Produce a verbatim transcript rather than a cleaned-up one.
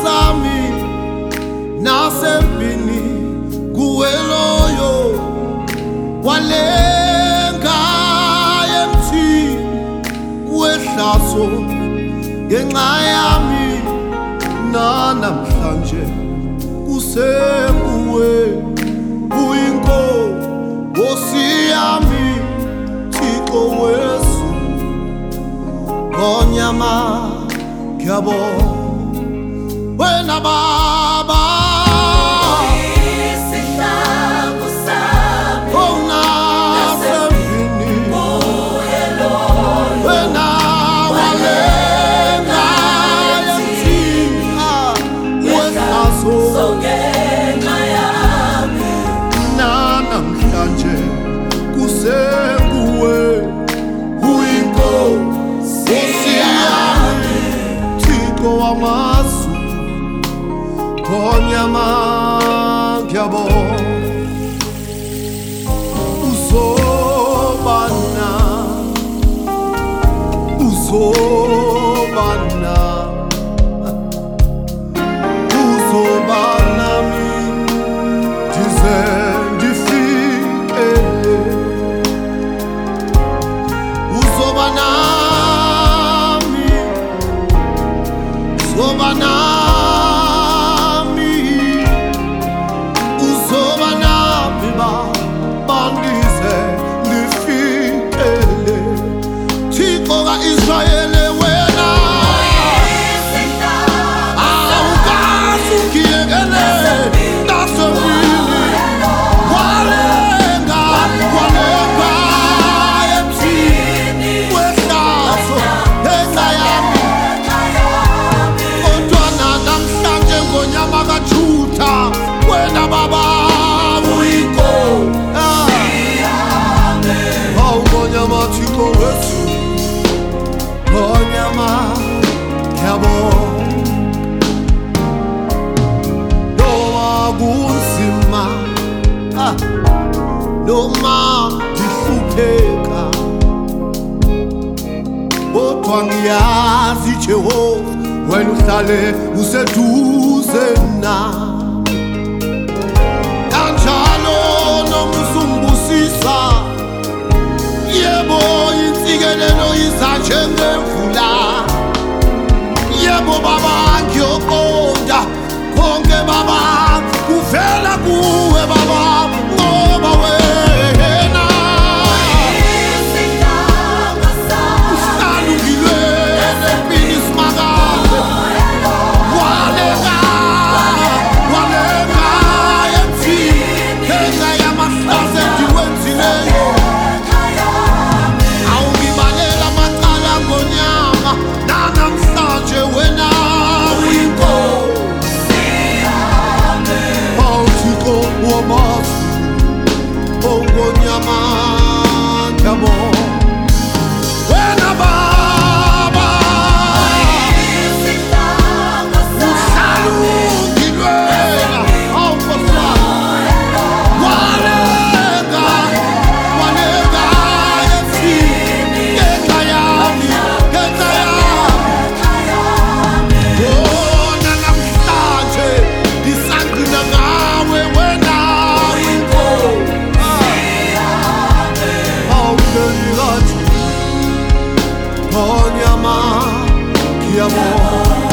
sami nasempini kuweloyo walenga emthini wehlazo ngenxa yami nanamhlanje kusenguwe uyinkosi yami Thixo wesu Ngonyama ngiyabonga wena baba Amasu Ngonyama ngiyabonga uzobana uzobana uzobana mi dize ndifike uzobana Uzoba nami, uzoba nami bandize nifikele Thixo ka-Israyeli wena awukasukiyekele nasempini walenga walenga emthini wehlazo ngenxa yami Ngonyama kaJuda wena baba uyinkosi yami awu ngonyama Thixo wesu ngonyama ngiyabonga noma kunzima noma ngihlupheka kodwa ngiyazi Jehova wena uhlale useduze nami kanjalo noma usumbusisa yebo insikelelo iza njengemvula yebo baba ngiyoqonda konke baba kuvela kuwe baba ngoba wena Ngonyama ngiyabonga wena baba uhlala ungilwela awukosa walenga walenga emthini ngenxa yami ngenxa yami wona namhlanje ngisangqina ngawe wena Ngonyama ngiyabonga